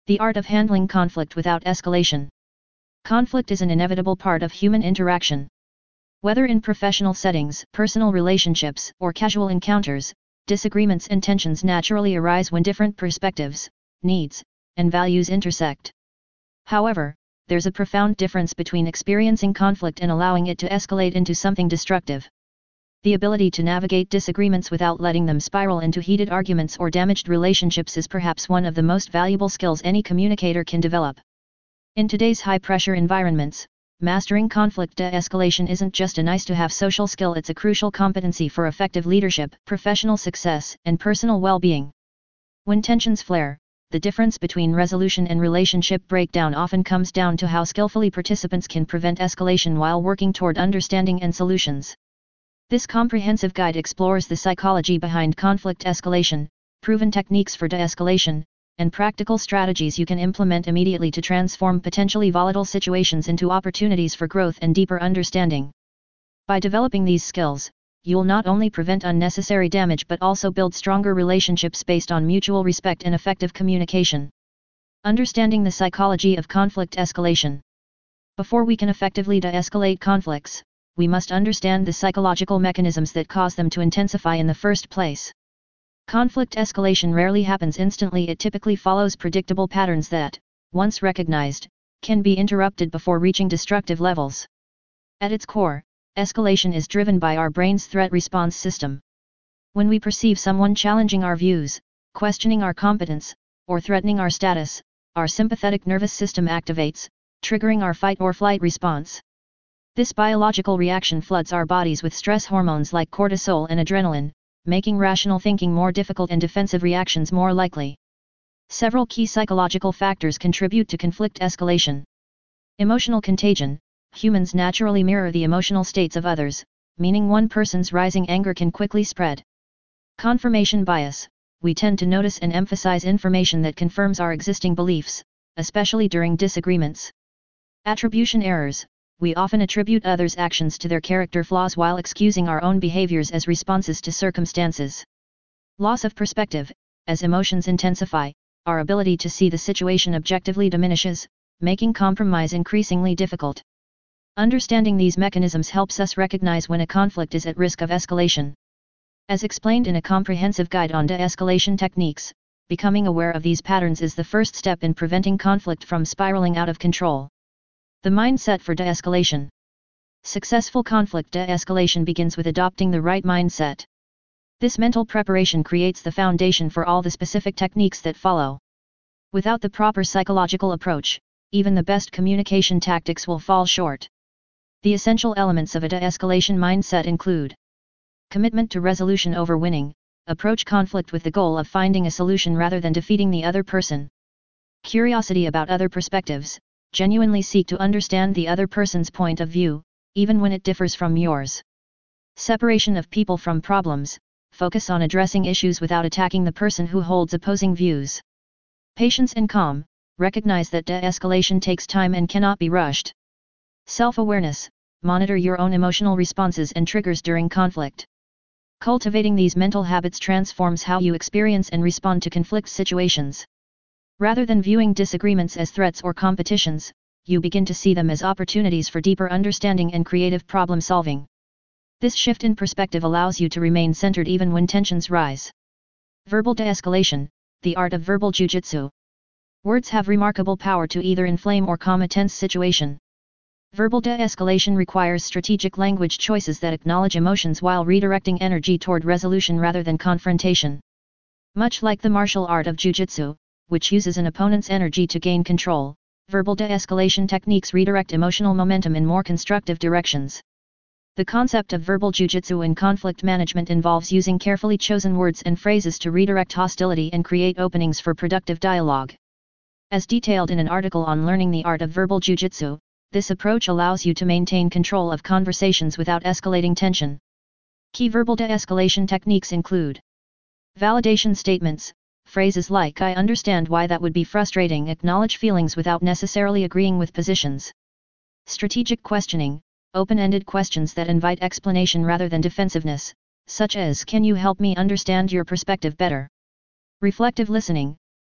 The art of handling conflict without escalation. Conflict is an inevitable part of human interaction. Whether in professional settings, personal relationships, or casual encounters, disagreements and tensions naturally arise when different perspectives, needs, and values intersect. However, there's a profound difference between experiencing conflict and allowing it to escalate into something destructive. The ability to navigate disagreements without letting them spiral into heated arguments or damaged relationships is perhaps one of the most valuable skills any communicator can develop. In today's high-pressure environments, mastering conflict de-escalation isn't just a nice-to-have social skill, it's a crucial competency for effective leadership, professional success, and personal well-being. When tensions flare, the difference between resolution and relationship breakdown often comes down to how skillfully participants can prevent escalation while working toward understanding and solutions. This comprehensive guide explores the psychology behind conflict escalation, proven techniques for de-escalation, and practical strategies you can implement immediately to transform potentially volatile situations into opportunities for growth and deeper understanding. By developing these skills, you'll not only prevent unnecessary damage but also build stronger relationships based on mutual respect and effective communication. Understanding the psychology of conflict escalation. Before we can effectively de-escalate conflicts, we must understand the psychological mechanisms that cause them to intensify in the first place. Conflict escalation rarely happens instantly. It typically follows predictable patterns that, once recognized, can be interrupted before reaching destructive levels. At its core, escalation is driven by our brain's threat response system. When we perceive someone challenging our views, questioning our competence, or threatening our status, our sympathetic nervous system activates, triggering our fight or flight response. This biological reaction floods our bodies with stress hormones like cortisol and adrenaline, making rational thinking more difficult and defensive reactions more likely. Several key psychological factors contribute to conflict escalation. Emotional contagion. Humans naturally mirror the emotional states of others, meaning one person's rising anger can quickly spread. Confirmation bias. We tend to notice and emphasize information that confirms our existing beliefs, especially during disagreements. Attribution errors. We often attribute others' actions to their character flaws while excusing our own behaviors as responses to circumstances. Loss of perspective. As emotions intensify, our ability to see the situation objectively diminishes, making compromise increasingly difficult. Understanding these mechanisms helps us recognize when a conflict is at risk of escalation. As explained in a comprehensive guide on de-escalation techniques, becoming aware of these patterns is the first step in preventing conflict from spiraling out of control. The mindset for de-escalation. Successful conflict de-escalation begins with adopting the right mindset. This mental preparation creates the foundation for all the specific techniques that follow. Without the proper psychological approach, even the best communication tactics will fall short. The essential elements of a de-escalation mindset include commitment to resolution over winning. Approach conflict with the goal of finding a solution rather than defeating the other person. Curiosity about other perspectives. Genuinely seek to understand the other person's point of view, even when it differs from yours. Separation of people from problems. Focus on addressing issues without attacking the person who holds opposing views. Patience and calm. Recognize that de-escalation takes time and cannot be rushed. Self-awareness. Monitor your own emotional responses and triggers during conflict. Cultivating these mental habits transforms how you experience and respond to conflict situations. Rather than viewing disagreements as threats or competitions, you begin to see them as opportunities for deeper understanding and creative problem solving. This shift in perspective allows you to remain centered even when tensions rise. Verbal de-escalation, the art of verbal jujitsu. Words have remarkable power to either inflame or calm a tense situation. Verbal de-escalation requires strategic language choices that acknowledge emotions while redirecting energy toward resolution rather than confrontation. Much like the martial art of jujitsu, which uses an opponent's energy to gain control, verbal de-escalation techniques redirect emotional momentum in more constructive directions. The concept of verbal jujitsu in conflict management involves using carefully chosen words and phrases to redirect hostility and create openings for productive dialogue. As detailed in an article on learning the art of verbal jujitsu, this approach allows you to maintain control of conversations without escalating tension. Key verbal de-escalation techniques include validation statements. Phrases like "I understand why that would be frustrating" acknowledge feelings without necessarily agreeing with positions. Strategic questioning, open-ended questions that invite explanation rather than defensiveness, such as "Can you help me understand your perspective better?" Reflective listening,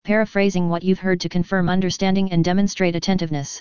paraphrasing what you've heard to confirm understanding and demonstrate attentiveness.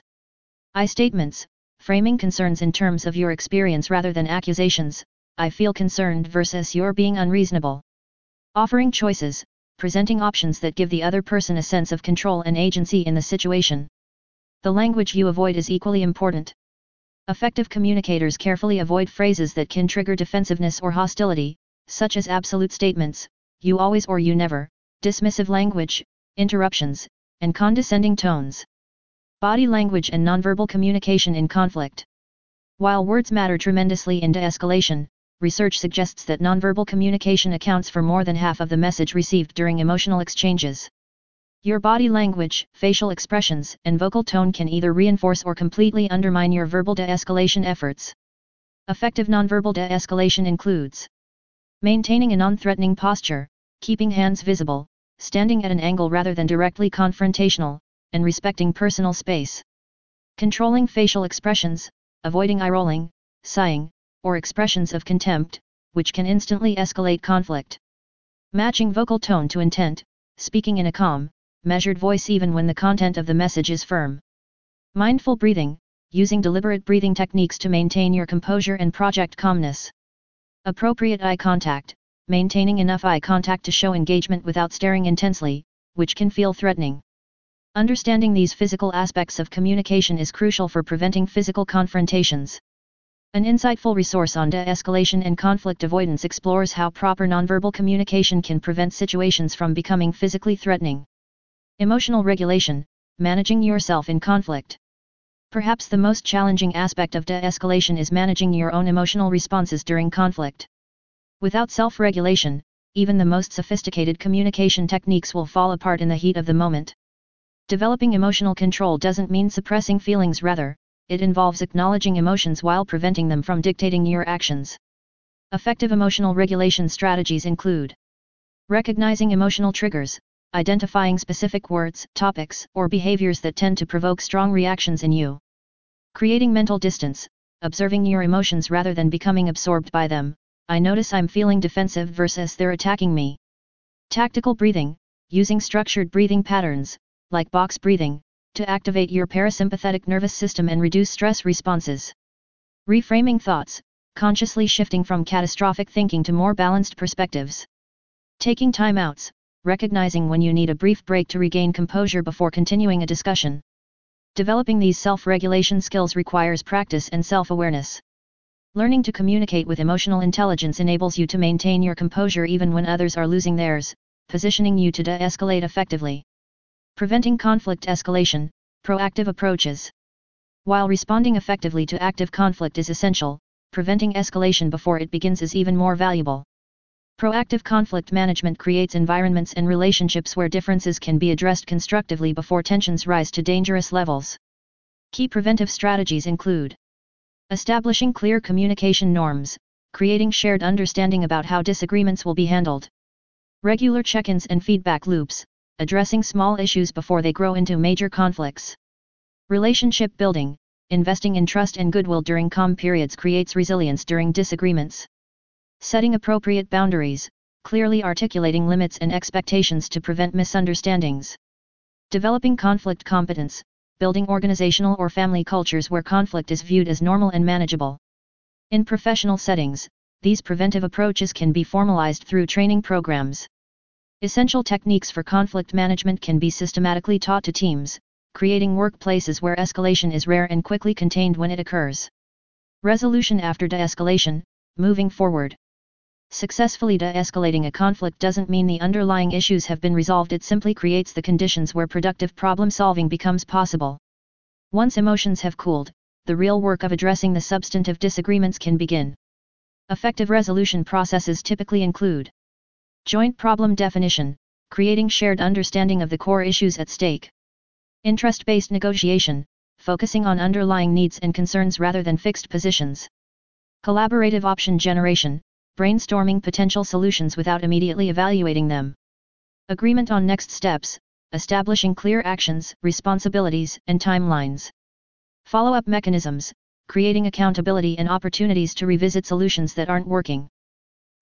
I statements, framing concerns in terms of your experience rather than accusations, I feel concerned versus you're being unreasonable. Offering choices, presenting options that give the other person a sense of control and agency in the situation. The language you avoid is equally important. Effective communicators carefully avoid phrases that can trigger defensiveness or hostility, such as absolute statements, you always or you never, dismissive language, interruptions, and condescending tones. Body language and nonverbal communication in conflict. While words matter tremendously in de-escalation, research suggests that nonverbal communication accounts for more than half of the message received during emotional exchanges. Your body language, facial expressions, and vocal tone can either reinforce or completely undermine your verbal de-escalation efforts. Effective nonverbal de-escalation includes maintaining a non-threatening posture, keeping hands visible, standing at an angle rather than directly confrontational, and respecting personal space. Controlling facial expressions, avoiding eye-rolling, sighing, or expressions of contempt, which can instantly escalate conflict. Matching vocal tone to intent, speaking in a calm, measured voice even when the content of the message is firm. Mindful breathing, using deliberate breathing techniques to maintain your composure and project calmness. Appropriate eye contact, maintaining enough eye contact to show engagement without staring intensely, which can feel threatening. Understanding these physical aspects of communication is crucial for preventing physical confrontations. An insightful resource on de-escalation and conflict avoidance explores how proper nonverbal communication can prevent situations from becoming physically threatening. Emotional regulation, managing yourself in conflict. Perhaps the most challenging aspect of de-escalation is managing your own emotional responses during conflict. Without self-regulation, even the most sophisticated communication techniques will fall apart in the heat of the moment. Developing emotional control doesn't mean suppressing feelings, rather, it involves acknowledging emotions while preventing them from dictating your actions. Effective emotional regulation strategies include recognizing emotional triggers, identifying specific words, topics, or behaviors that tend to provoke strong reactions in you. Creating mental distance, observing your emotions rather than becoming absorbed by them. I notice I'm feeling defensive versus they're attacking me. Tactical breathing, using structured breathing patterns, like box breathing, to activate your parasympathetic nervous system and reduce stress responses. Reframing thoughts, consciously shifting from catastrophic thinking to more balanced perspectives. Taking time-outs, recognizing when you need a brief break to regain composure before continuing a discussion. Developing these self-regulation skills requires practice and self-awareness. Learning to communicate with emotional intelligence enables you to maintain your composure even when others are losing theirs, positioning you to de-escalate effectively. Preventing conflict escalation, proactive approaches. While responding effectively to active conflict is essential, preventing escalation before it begins is even more valuable. Proactive conflict management creates environments and relationships where differences can be addressed constructively before tensions rise to dangerous levels. Key preventive strategies include establishing clear communication norms, creating shared understanding about how disagreements will be handled. Regular check-ins and feedback loops, addressing small issues before they grow into major conflicts. Relationship building, investing in trust and goodwill during calm periods creates resilience during disagreements. Setting appropriate boundaries, clearly articulating limits and expectations to prevent misunderstandings. Developing conflict competence, building organizational or family cultures where conflict is viewed as normal and manageable. In professional settings, these preventive approaches can be formalized through training programs. Essential techniques for conflict management can be systematically taught to teams, creating workplaces where escalation is rare and quickly contained when it occurs. Resolution after de-escalation, moving forward. Successfully de-escalating a conflict doesn't mean the underlying issues have been resolved, it simply creates the conditions where productive problem-solving becomes possible. Once emotions have cooled, the real work of addressing the substantive disagreements can begin. Effective resolution processes typically include joint problem definition, creating shared understanding of the core issues at stake. Interest-based negotiation, focusing on underlying needs and concerns rather than fixed positions. Collaborative option generation, brainstorming potential solutions without immediately evaluating them. Agreement on next steps, establishing clear actions, responsibilities, and timelines. Follow-up mechanisms, creating accountability and opportunities to revisit solutions that aren't working.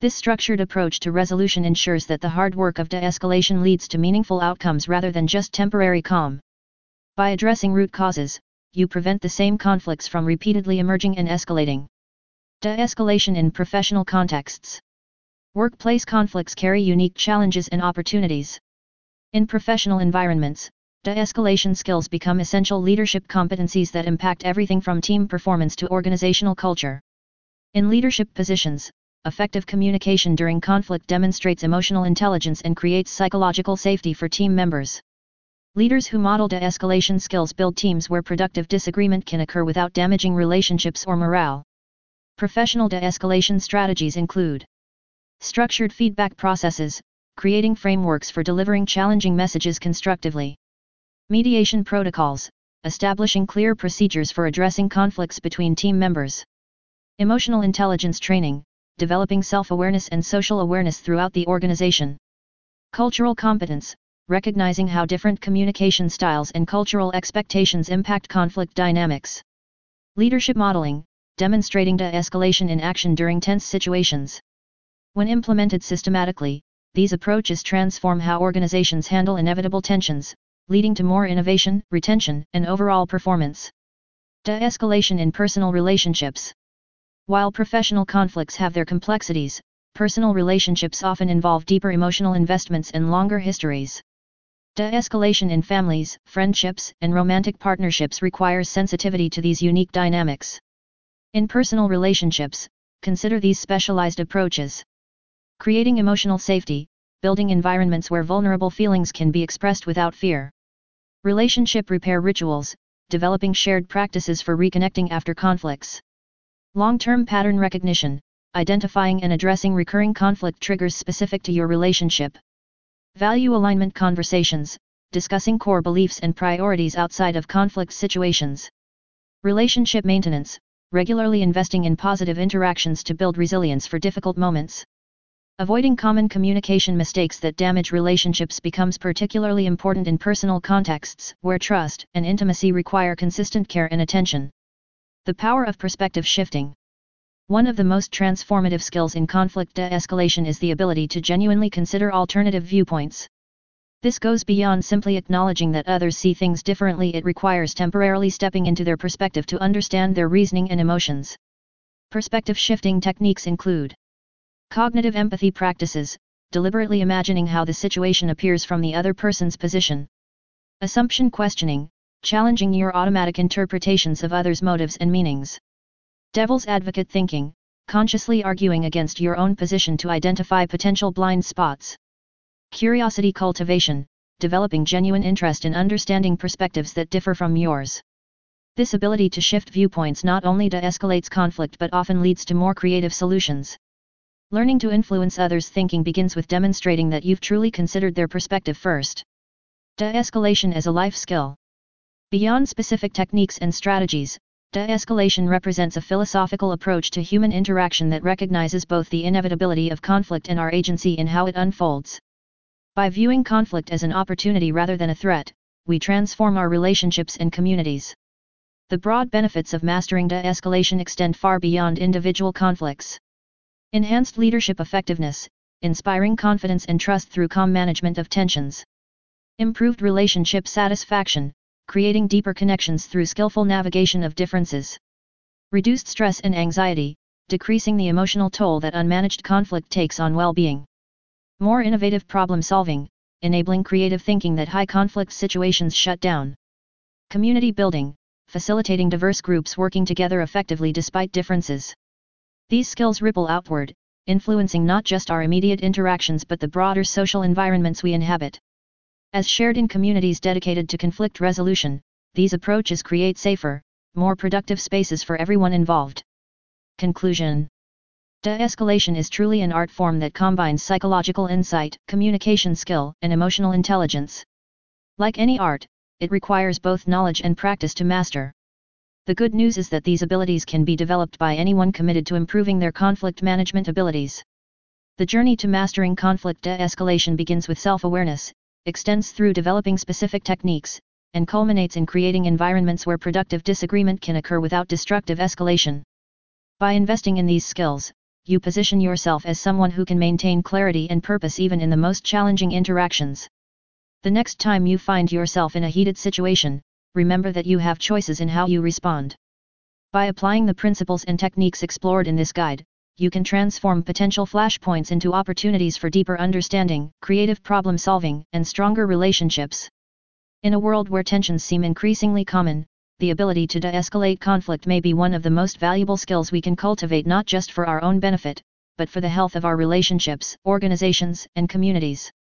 This structured approach to resolution ensures that the hard work of de-escalation leads to meaningful outcomes rather than just temporary calm. By addressing root causes, you prevent the same conflicts from repeatedly emerging and escalating. De-escalation in professional contexts. Workplace conflicts carry unique challenges and opportunities. In professional environments, de-escalation skills become essential leadership competencies that impact everything from team performance to organizational culture. In leadership positions, effective communication during conflict demonstrates emotional intelligence and creates psychological safety for team members. Leaders who model de-escalation skills build teams where productive disagreement can occur without damaging relationships or morale. Professional de-escalation strategies include structured feedback processes, creating frameworks for delivering challenging messages constructively. Mediation protocols, establishing clear procedures for addressing conflicts between team members. Emotional intelligence training, developing self-awareness and social awareness throughout the organization. Cultural competence, recognizing how different communication styles and cultural expectations impact conflict dynamics. Leadership modeling, demonstrating de-escalation in action during tense situations. When implemented systematically, these approaches transform how organizations handle inevitable tensions, leading to more innovation, retention, and overall performance. De-escalation in personal relationships. While professional conflicts have their complexities, personal relationships often involve deeper emotional investments and longer histories. De-escalation in families, friendships, and romantic partnerships requires sensitivity to these unique dynamics. In personal relationships, consider these specialized approaches. Creating emotional safety, building environments where vulnerable feelings can be expressed without fear. Relationship repair rituals, developing shared practices for reconnecting after conflicts. Long-term pattern recognition, identifying and addressing recurring conflict triggers specific to your relationship. Value alignment conversations, discussing core beliefs and priorities outside of conflict situations. Relationship maintenance, regularly investing in positive interactions to build resilience for difficult moments. Avoiding common communication mistakes that damage relationships becomes particularly important in personal contexts where trust and intimacy require consistent care and attention. The power of perspective shifting. One of the most transformative skills in conflict de-escalation is the ability to genuinely consider alternative viewpoints. This goes beyond simply acknowledging that others see things differently. It requires temporarily stepping into their perspective to understand their reasoning and emotions. Perspective shifting techniques include cognitive empathy practices, deliberately imagining how the situation appears from the other person's position. Assumption questioning, challenging your automatic interpretations of others' motives and meanings. Devil's advocate thinking, consciously arguing against your own position to identify potential blind spots. Curiosity cultivation, developing genuine interest in understanding perspectives that differ from yours. This ability to shift viewpoints not only de-escalates conflict but often leads to more creative solutions. Learning to influence others' thinking begins with demonstrating that you've truly considered their perspective first. De-escalation as a life skill. Beyond specific techniques and strategies, de-escalation represents a philosophical approach to human interaction that recognizes both the inevitability of conflict and our agency in how it unfolds. By viewing conflict as an opportunity rather than a threat, we transform our relationships and communities. The broad benefits of mastering de-escalation extend far beyond individual conflicts. Enhanced leadership effectiveness, inspiring confidence and trust through calm management of tensions. Improved relationship satisfaction, creating deeper connections through skillful navigation of differences. Reduced stress and anxiety, decreasing the emotional toll that unmanaged conflict takes on well-being. More innovative problem solving, enabling creative thinking that high conflict situations shut down. Community building, facilitating diverse groups working together effectively despite differences. These skills ripple outward, influencing not just our immediate interactions but the broader social environments we inhabit. As shared in communities dedicated to conflict resolution, these approaches create safer, more productive spaces for everyone involved. Conclusion. De-escalation is truly an art form that combines psychological insight, communication skill, and emotional intelligence. Like any art, it requires both knowledge and practice to master. The good news is that these abilities can be developed by anyone committed to improving their conflict management abilities. The journey to mastering conflict de-escalation begins with self-awareness, extends through developing specific techniques, and culminates in creating environments where productive disagreement can occur without destructive escalation. By investing in these skills, you position yourself as someone who can maintain clarity and purpose even in the most challenging interactions. The next time you find yourself in a heated situation, remember that you have choices in how you respond. By applying the principles and techniques explored in this guide, you can transform potential flashpoints into opportunities for deeper understanding, creative problem solving, and stronger relationships. In a world where tensions seem increasingly common, the ability to de-escalate conflict may be one of the most valuable skills we can cultivate, not just for our own benefit, but for the health of our relationships, organizations, and communities.